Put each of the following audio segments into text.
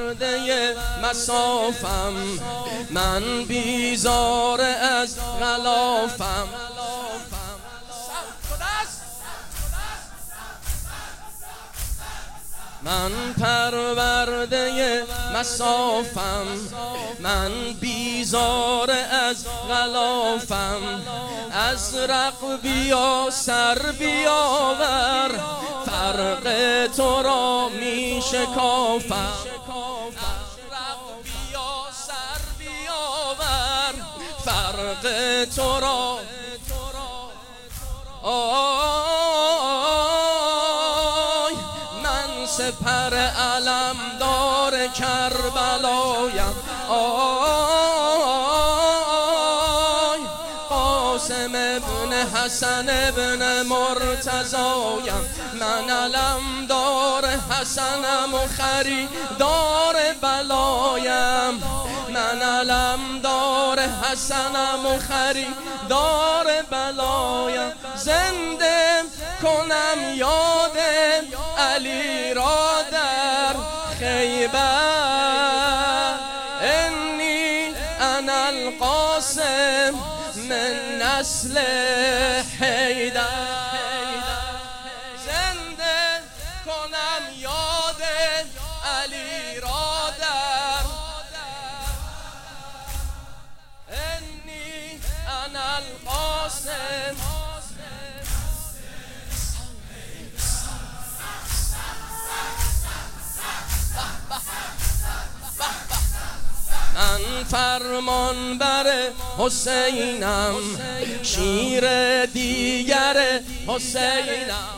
پرورده مسافم، من بیزار از غلافم. من پرورده مسافم، من بیزار از غلافم. از رق بیا سر بیاور، فرق تو را می شکافم. از رق بیا سر بیاور، فرق تو را. سپر علم دار کربلایم، آی قاسم ابن حسن ابن مرتضایم. من علم دار حسنم و خریدار بلایم، من علم دار حسنم و خریدار بلایم. زنده کنم یاد علی را در خیبر، انی انا القاسم من نسل حیدر. زنده کنم یاد علی را در، انی انا القاسم. من فرمان بر حسینم، شیر دیگر حسینم.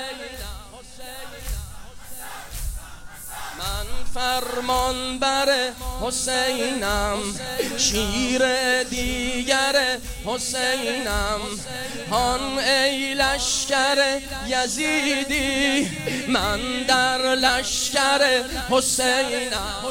من فرمان بر حسینم، شیر دیگر حسینم. هان ای لشکر یزیدی، من در لشکر حسینم.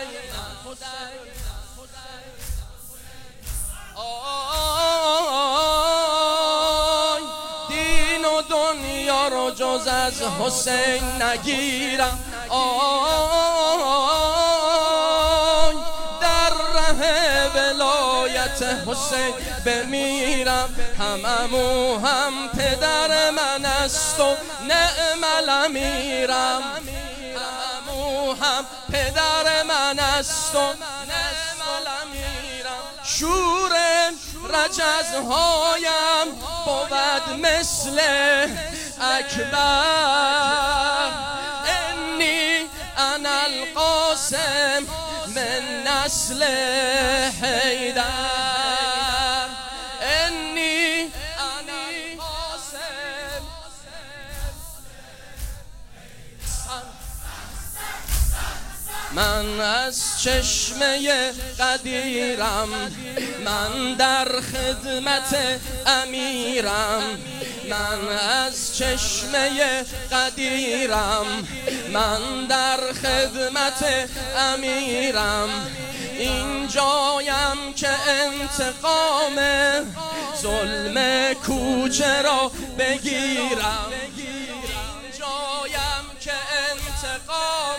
دین و دنیا رو جز از حسین نگیرم، در ره ولایت حسین بمیرم. هممو هم پدر من است و نعم الامیرم، هممو هم پدر من است و نعم الامیرم. شور رجزهایم بود مثل اکبر، انی انا القاسم من نسل حیدر، انی انا القاسم. من از چشمه قدیرم، من در خدمت امیرم. من از چشمه قدیرم، من در خدمت امیرم. این جایم که انتقام ظلم کوچه را بگیرم، این جایم که انتقام.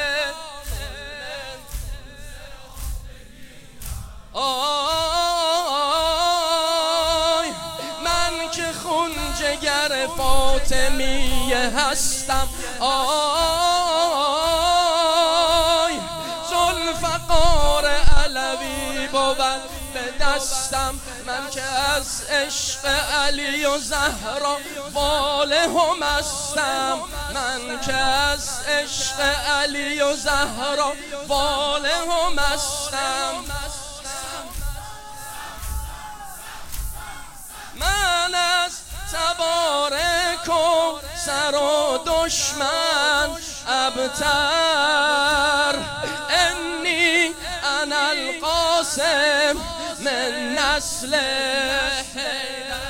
آی من که خون جگر فاطمیه هستم، آی ذوالفقار علوی بود به دستم. من که از عشق علی و زهرا واله هم هستم، من که از عشق علی و زهرا واله هم هستم. من از تبارک و سر و دشمن ابتر، انی انا القاسم من نسل حیدر.